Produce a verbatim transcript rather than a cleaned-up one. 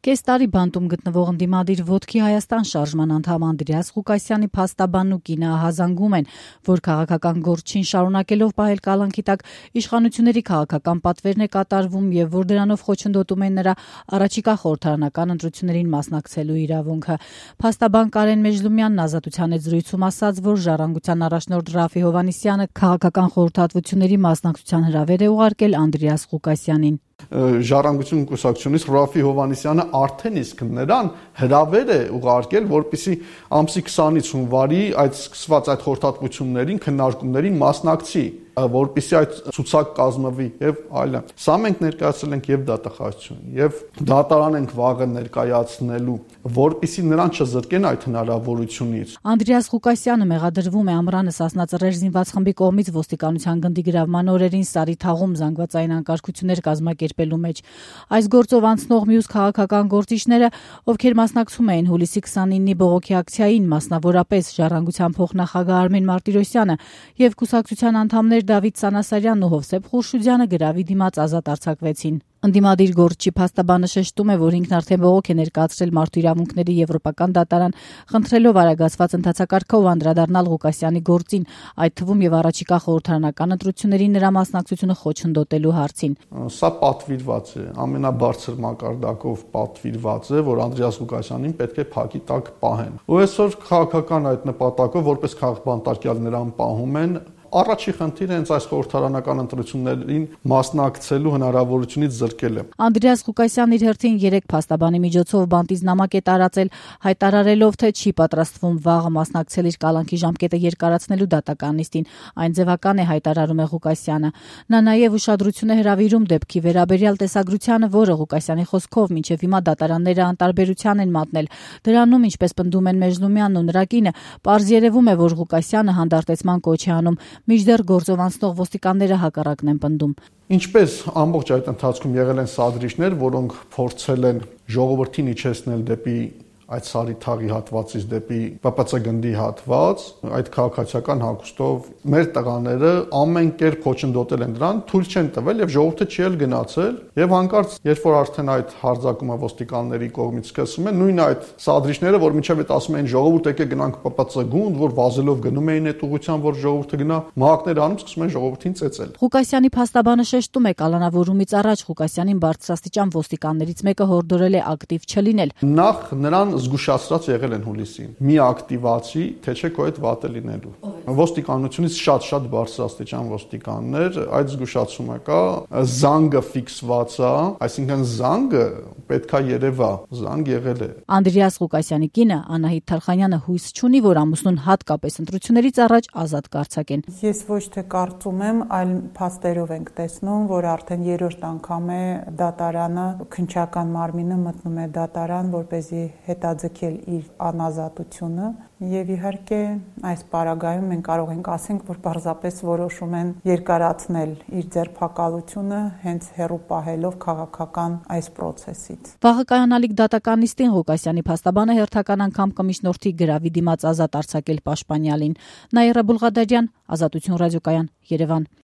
Կես տարի բանտում գտնվող ընդդիմադիր Ոտքի Հայաստան շարժման անդամ Անդրեաս Ղուկասյանի փաստաբանն ու կինը ահազանգում են, որ քաղաքական գործին շարունակելով պահել կալանքի տակ իշխանությունների քաղաքական պատվերն է կատարվում եւ որ դրանով խոչընդոտում են նրա առաջիկա խորհրդարանական ընտրություններին մասնակցելու իրավունքը։ Փաստաբան Կարեն Մեժլումյանն Ազատության հետ զրույցում ասաց, որ Ժառանգության առաջնորդ Ռաֆի Հովհաննիսյանը քաղաքական խորհրդատվությունների մասնակցության հրավեր է ուղարկել Անդրեաս Ղուկասյանին։ Ժառանգություն կուսակցությունից Ռաֆի Հովհաննիսյանը արդեն իսկ նրան հրավեր է ուղարկել, որպեսզի ամսի քսանից հունվարի այդ սկսված այդ խորհրդատվություններին, քննարկումներին մասնակցի, որպեսզի այդ ցուցակ կազմվի եւ այլն։ Սա մենք ներկայացրել ենք եւ դատախազություն, եւ դատարան ենք վաղը ներկայացնելու, որպեսզի նրան չզրկեն այդ հնարավորությունից։ Անդրեաս Ղուկասյանը մեղադրվում է Ամռանը Սասնա Ծռեր զինված խմբի կողմից ոստիկանության գնդի գրավման օրերին Սարի թաղում զանգվածային անկարգություններ կազմակերպելու մեջ։ Այս գործով անցնող մյուս քաղաքական գործիչները, ովքեր մասնակցում էին հուլիսի քսանինի բողոքի ակցիային, մասնավորապես Ժառանգության փոխնախագահ Արմեն Մարտիրոսյանը եւ կուսակցության անդամներ Դավիթ Սանասարյանն ու Հովսեփ Խուրշուդյանը գրավի դիմաց ազատ արձակվեցին։ Ընդդիմադիր գործչի փաստաբանը շեշտում է, որ ինքն արդեն բողոք է ներկայացրել Մարդու իրավունքների եվրոպական դատարան, խնդրելով արագացված ընթացակարգով անդրադառնալ Ղուկասյանի գործին, այդ թվում եւ առաջիկա խորհրդարանական ընտրություններին նրա մասնակցությունը խոչընդոտելու հարցին։ Սա պատվիրված է, ամենաբարձր մակարդակով պատվիրված է, որ Անդրեաս Ղուկասյանին պետք է փակի տակ պահեն։ Ու այսօր քաղաքական այդ նպատակով որպես քաղաքբանտարկյալ նրան պահում են։ Առաջի խնդիրը հենց այս խորհրդարանական ընտրություններին մասնակցելու հնարավորությունից զրկել է։ Անդրեաս Ղուկասյանն իր հերթին երեք փաստաբանի միջոցով բանտից նամակ է տարածել, հայտարարելով, թե չի պատրաստվում վաղը մասնակցել իր կալանքի ժամկետը երկարացնելու դատական նիստին։ Այն ձևական է, հայտարարում է Ղուկասյանը։ Նա նաև ուշադրություն է հրավիրում դեպքի վերաբերյալ տեսագրությանը, որը Ղուկասյանի խոսքով մինչև հիմա դատարանները անտարբերության են մատնել։ Դրանում, ինչպես պնդում են Մեժլումյանն ու նրա կինը, պարզ երևում է, որ Ղուկասյանը հանդարտեցման կոչ է անում, մինչդեռ գործով անցնող ոստիկանները հակառակն են պնդում։ Ինչպես ամբողջ այդ ընթացքում եղել են սադրիչներ, որոնք փորձել են ժողովրդին իջեցնել դեպի այդ Սարի թաղի հատվածից դեպի Պ Պ Ց գնդի հատված, այդ քաղաքացիական հագուստով մեր տղաները ամեն կերպ խոչընդոտել են դրան, թույլ չեն տվել եւ ժողովուրդը չի էլ գնացել եւ հանկարծ երբ որ արդեն այդ հարձակումը ոստիկանների կողմից սկսվում է, նույն այդ սադրիչները, որ մինչեւ այդ ասում էին ժողովուրդ եկե գնանք Պ Պ Ց գունդ, որ վազելով գնում էին այդ ուղղությամբ, որ ժողովուրդը գնա, մահակներ անում, սկսում են ժողովրդին ծեծել։ Ղուկասյանի փաստաբանը շեշտում է, կալանավորումից առաջ Ղուկասյանին բարձրաստիճան ոստիկաններից մեկը հորդորել է ակտիվ չլինել։ Նախ նրան զգուշացրած եղել են հուլիսին։ Մի ակտիվացի, թե չէ քո այդ վատը լինելու։ Ոստիկանությունից շատ-շատ բարձրաստիճան ոստիկաններ, այդ զգուշացումը կա, զանգը ֆիքսված է, այսինքն զանգը պետքա երևա, զանգ եղել է։ Անդրեաս Ղուկասյանի կինը Անահիտ Թարխանյանը հույս չունի, որ ամուսնուն հատկապես ընտրություններից առաջ ազատ կարձակեն։ Ես ոչ թե կարծում եմ, այլ փաստերով ենք տեսնում, որ արդեն երրորդ անգամ է դատարանը, քննչական մարմինը մտնում է դատարան, որպեսզի հետաձգել իր անազատությունը եւ իհարկե այս պարագայում մենք կարող ենք ասենք, որ պարզապես որոշում են երկարացնել իր ձերբակալությունը հենց հեռու պահելով քաղաքական այս process-ից։ Վաղը կայանալիք դատական նիստին Ղուկասյանի փաստաբանը հերթական անգամ կմիջնորդի գրավի դիմաց ազատ արձակել պաշտպանյալին։ Նաիրա Բուլղադարյան, Ազատություն ռադիոկայան, Երևան։